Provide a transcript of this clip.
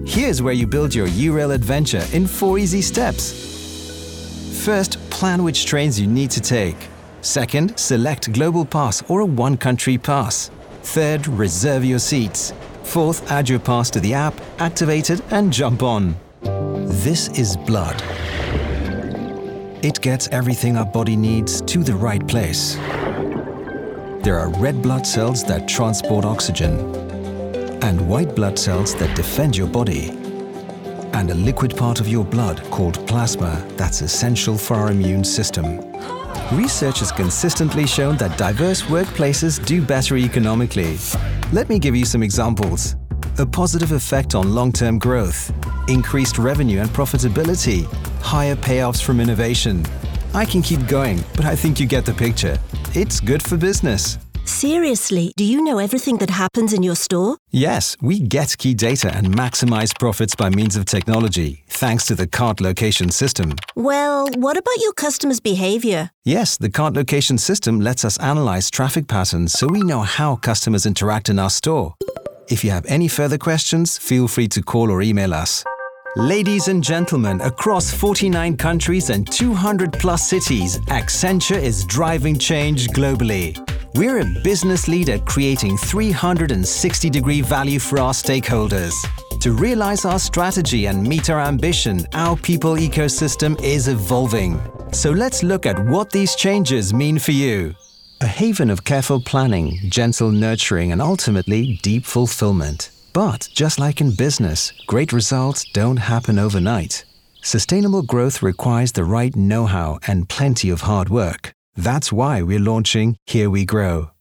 Here's where you build your URail adventure in 4 easy steps. First, plan which trains you need to take. Second, select Global Pass or a one-country pass. Third, reserve your seats. Fourth, add your pass to the app, activate it, and jump on. This is blood. It gets everything our body needs to the right place. There are red blood cells that transport oxygen, and white blood cells that defend your body, and a liquid part of your blood called plasma that's essential for our immune system. Research has consistently shown that diverse workplaces do better economically. Let me give you some examples. A positive effect on long-term growth, increased revenue and profitability, higher payoffs from innovation. I can keep going, but I think you get the picture. It's good for business. Seriously, do you know everything that happens in your store? Yes, we get key data and maximize profits by means of technology, thanks to the cart location system. Well, what about your customers' behavior? Yes, the cart location system lets us analyze traffic patterns so we know how customers interact in our store. If you have any further questions, feel free to call or email us. Ladies and gentlemen, across 49 countries and 200 plus cities, Accenture is driving change globally. We're a business leader creating 360-degree value for our stakeholders. To realize our strategy and meet our ambition, our people ecosystem is evolving. So let's look at what these changes mean for you. A haven of careful planning, gentle nurturing, and ultimately deep fulfillment. But just like in business, great results don't happen overnight. Sustainable growth requires the right know-how and plenty of hard work. That's why we're launching Here We Grow.